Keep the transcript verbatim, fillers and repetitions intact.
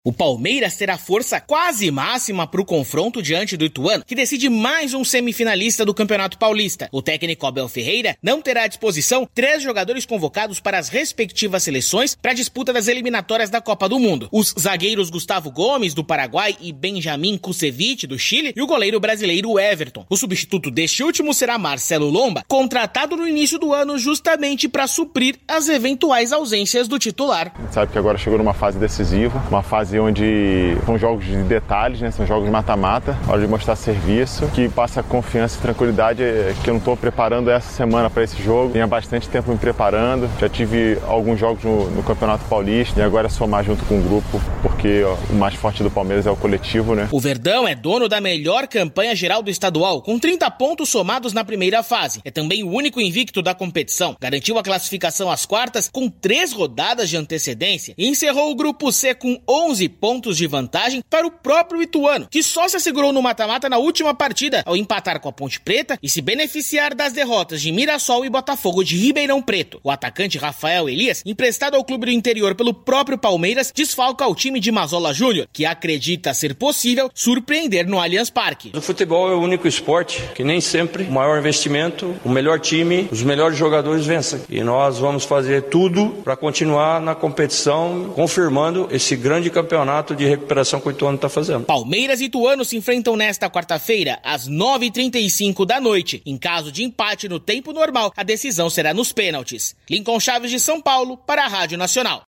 O Palmeiras terá força quase máxima para o confronto diante do Ituano, que decide mais um semifinalista do Campeonato Paulista. O técnico Abel Ferreira não terá à disposição três jogadores convocados para as respectivas seleções para a disputa das eliminatórias da Copa do Mundo. Os zagueiros Gustavo Gomes, do Paraguai, e Benjamin Kusevich, do Chile, e o goleiro brasileiro Everton. O substituto deste último será Marcelo Lomba, contratado no início do ano justamente para suprir as eventuais ausências do titular. A gente sabe que agora chegou numa fase decisiva, uma fase onde são jogos de detalhes, né? São jogos de mata-mata, hora de mostrar serviço, que passa confiança e tranquilidade, que eu não estou preparando essa semana para esse jogo. Tenho bastante tempo me preparando, já tive alguns jogos no, no Campeonato Paulista e agora é somar junto com o grupo, porque ó, o mais forte do Palmeiras é o coletivo, né? O Verdão é dono da melhor campanha geral do estadual, com trinta pontos somados na primeira fase. É também o único invicto da competição. Garantiu a classificação às quartas com três rodadas de antecedência e encerrou o grupo C com onze pontos de vantagem para o próprio Ituano, que só se assegurou no mata-mata na última partida ao empatar com a Ponte Preta e se beneficiar das derrotas de Mirassol e Botafogo de Ribeirão Preto. O atacante Rafael Elias, emprestado ao clube do interior pelo próprio Palmeiras, desfalca o time de Mazola Júnior, que acredita ser possível surpreender no Allianz Parque. O futebol é o único esporte que nem sempre o maior investimento, o melhor time, os melhores jogadores vencem. E nós vamos fazer tudo para continuar na competição, confirmando esse grande campeonato de recuperação que o Ituano está fazendo. Palmeiras e Ituano se enfrentam nesta quarta-feira, às nove e trinta e cinco da noite. Em caso de empate no tempo normal, a decisão será nos pênaltis. Lincoln Chaves, de São Paulo, para a Rádio Nacional.